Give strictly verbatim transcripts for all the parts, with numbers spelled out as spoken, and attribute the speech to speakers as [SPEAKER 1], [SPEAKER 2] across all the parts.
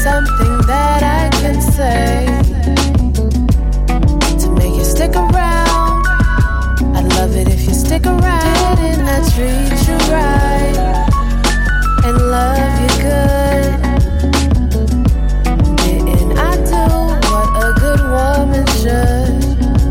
[SPEAKER 1] something that I can say to make you stick around. I'd love it if you stick around. Didn't I treat you right and love you good? Didn't I do what a good woman should?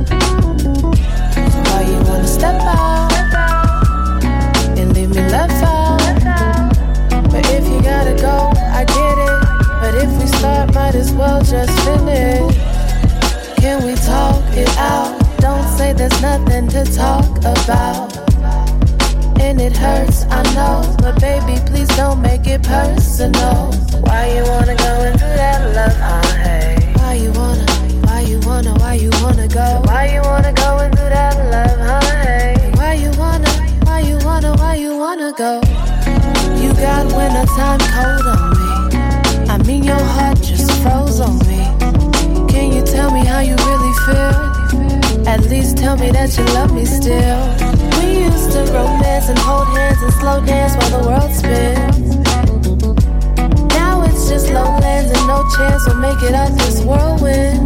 [SPEAKER 1] So why you wanna step out and leave me left out? But if you gotta go, I get it. But if we start, might as well just finish. Can we talk it out? Don't say there's nothing to talk about. And it hurts, I know, but baby, please don't make it personal. Why you wanna go into that love? I hate. Why you wanna, why you wanna, why you wanna go? Why you wanna go into that love? I hate. Why you wanna, why you wanna, why you wanna go? You got wintertime cold on me. I mean your heart just froze on me. Can you tell me how you really feel? At least tell me that you love me still. We used to romance and hold hands and slow dance while the world spins. Now it's just lowlands and no chance we'll make it out this whirlwind.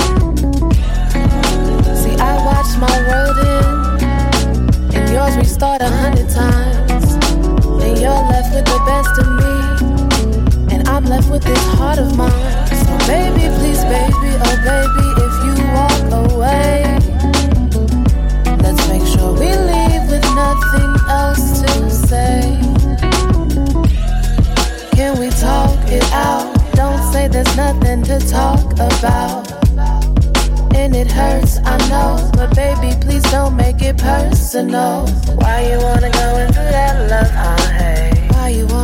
[SPEAKER 1] See, I watched my world end, and yours restart a hundred times. And you're left with the best of me, and I'm left with this heart of mine. So baby, please, baby, oh baby, if you walk away, let's make sure we leave with nothing else to say. Can we talk it out? Don't say there's nothing to talk about. And it hurts, I know, but baby, please don't make it personal. Why you wanna go into that love? I hate. Why you wanna